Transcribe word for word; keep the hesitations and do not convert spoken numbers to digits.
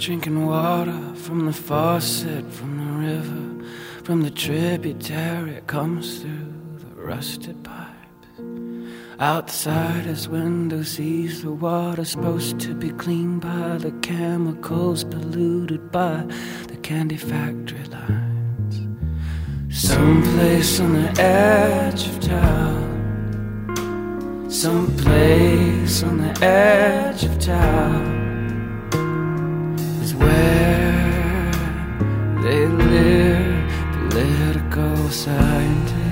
drinking water from the faucet, from the river, from the tributary. It comes through the rusted pipes. Outside his window sees the water supposed to be cleaned by the chemicals, polluted by the candy factory lines. Someplace on the edge of town, someplace on the edge of town is where they live, political scientists.